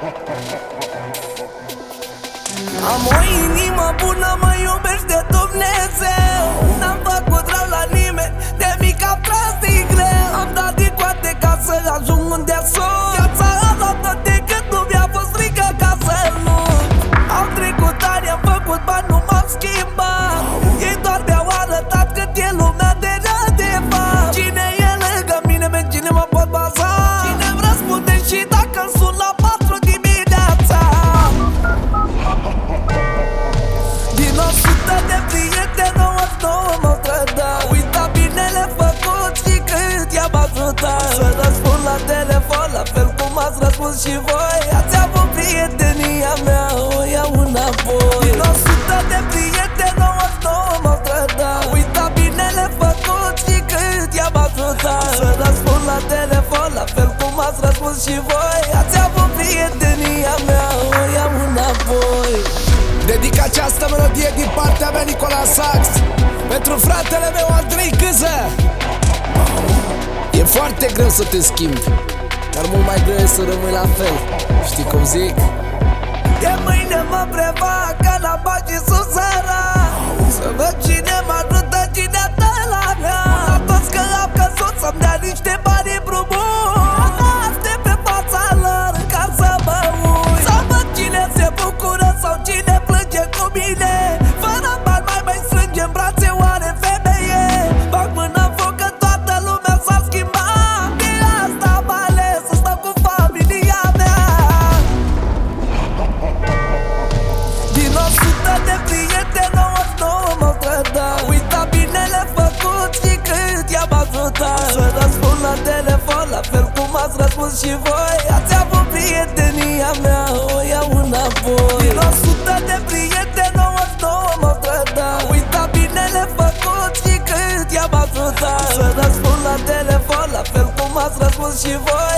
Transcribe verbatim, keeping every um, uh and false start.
Am o inimă bună, mă iubește Dumnezeu. N-am făcut rău la nimeni, de mic am tras din greu. Am dat din coate ca să ajung unde sunt. Viața a luat tot decât nu mi-a fost frică ca să nu. Am trecut ani, am făcut bani, nu m-am schimbat. Ei doar mi-au arătat cât e lumea de rea de fapt. Cine e lângă mine, pe cine mă pot baza? Cine-mi răspunde și dacă sun la patru dimineața? Din o sută de prieteni, nouăzeci și nouă m-au trădat. Uita binele făcut și cât i-am ajutat. Să răspund la telefon, la fel cum ați răspuns și voi. Ați avut prietenia mea, o iau înapoi. Din o sută de prieteni, nouăzeci și nouă m-au trădat. Uita binele făcut și cât i-am ajutat. Să răspund la telefon, la fel cum ați răspuns și voi. Ați avut prietenia mea, o iau înapoi. Dedic această melodie din partea mea, Nicola Sax, pentru fratele meu, Andrei Câză. E foarte greu să te schimbi, dar mult mai greu e să rămâi la fel. Știi cum zic? De mâine mă prefac ca la bani și sus săra. Să văd cine mă ajută, cine dă la mea. La toți că am căzut să-mi dea niște bani împrumut. Aștept pe fața lor ca să mă uit, să văd cine se bucură sau cine plânge cu mine. Fără bani mai mai strângem brațe, oare femeie? Bag mâna în foc că toată lumea s-a schimbat. De asta am ales să stau cu familia mea. Din o sută de prieteni, nouăzeci și nouă m-au trădat. Uita binele făcut și cât i-am ajutat. Să răspund la telefon, la fel cum ați răspuns și voi. Ați avut prietenia mea, o iau înapoi. Din o sută de prieteni, nouăzeci și nouă m-au trădat. Uita binele făcut și cât i-am ajutat. Să răspund la telefon, la fel cum ați răspuns și voi.